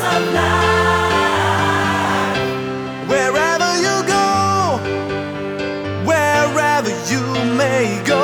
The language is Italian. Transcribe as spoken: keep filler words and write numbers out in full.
of life. Wherever you go, wherever you may go.